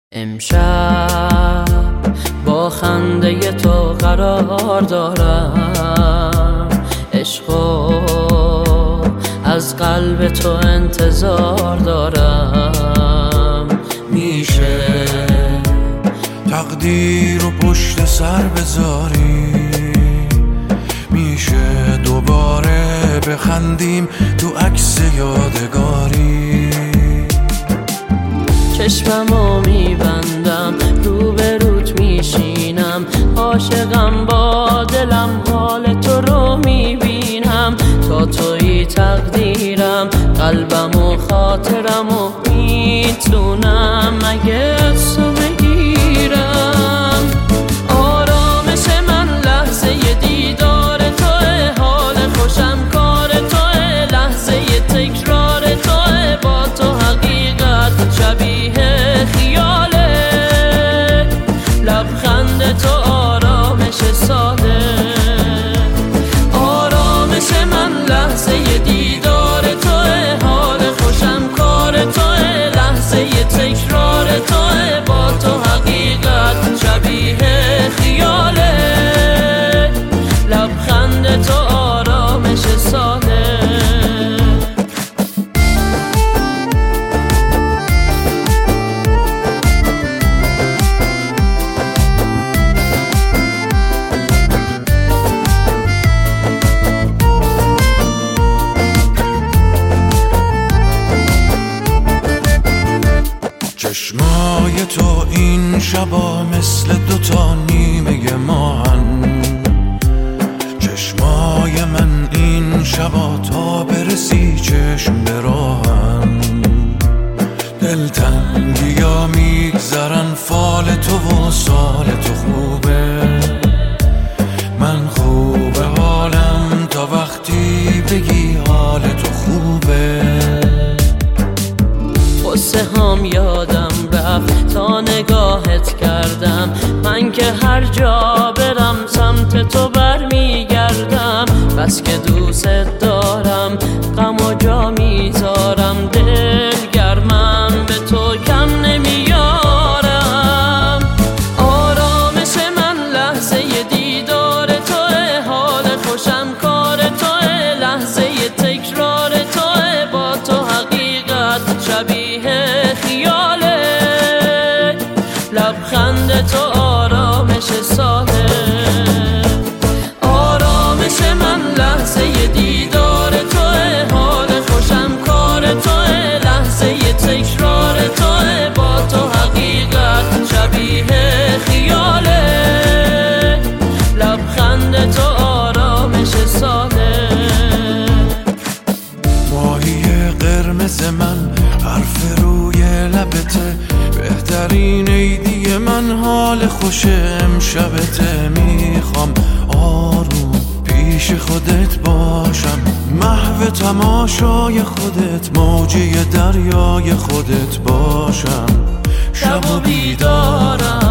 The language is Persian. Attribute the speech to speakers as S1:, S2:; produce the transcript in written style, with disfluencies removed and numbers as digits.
S1: امشب با خنده تو قرار دارم، عشقو از قلب تو انتظار دارم. میشه
S2: تقدیر رو پشت سر بذاری، میشه دوباره بخندیم تو عکس یادگاری.
S1: چشممو میبندم روبروت میشینم، عاشقم با دلم حال تو رو میبینم. تا توی تقدیرم قلبم و خاطرم و میتونم مگه از تو بگیرم. آرامش من لحظه دیدار توه، حال خوشم کار توه، لحظه تکرار توه، با تو حقیقت شبیه خیاله. لبخند تو آرامش ساده، آرامش من لحظه دیدار توه، حال خوشم کار توه، لحظه تکرار توه، با تو حقیقت شبیه خیاله. لبخند تو آرامش ساده.
S2: چشمای تو این شبا مثل دوتا نیمه ماهن، چشمای من این شبا تا برسی چشم براهن. دلتنگی ها میگذرن فال تو و سال تو خوبه، من خوبه حالم تا وقتی بگی حال تو خوبه.
S1: قصه هام یادم رفت تا نگاهت کردم، من که هر جا برم سمت تو برمیگردم. بس که دوست دارم غم و جا میذارم، دل گرمم به تو کم نمیارم. آرامش من لحظه دیدار توه، حال خوشم کار توه، لحظه تکرار توه، با تو حقیقت شبیه خیاله. لبخند تو آرامش ساده، آرامش من لحظه دیدار توه، حال خوشم کار توه، لحظه تکرار توه، با تو حقیقت شبیه خیاله. لبخند تو آرامش ساده.
S2: ماهی قرمز من حرف روی لبته، بهترین عیدی من حال خوش امشبته. میخوام آروم پیش خودت باشم، محو تماشای خودت، موجه دریای خودت باشم. شب و بیدارم